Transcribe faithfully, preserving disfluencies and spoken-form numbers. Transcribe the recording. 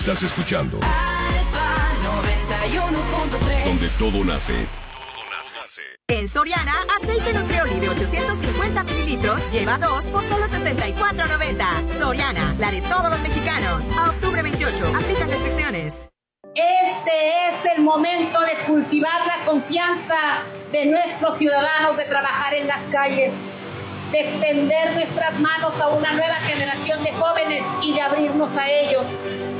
Estás escuchando Alfa noventa y uno punto tres. donde todo nace. En Soriana, aceite Nutrioli de ochocientos cincuenta mililitros lleva dos por solo sesenta y cuatro noventa. Soriana, la de todos los mexicanos. A octubre veintiocho, aplican restricciones. Este es el momento de cultivar la confianza de nuestros ciudadanos, de trabajar en las calles, de extender nuestras manos a una nueva generación de jóvenes y de abrirnos a ellos.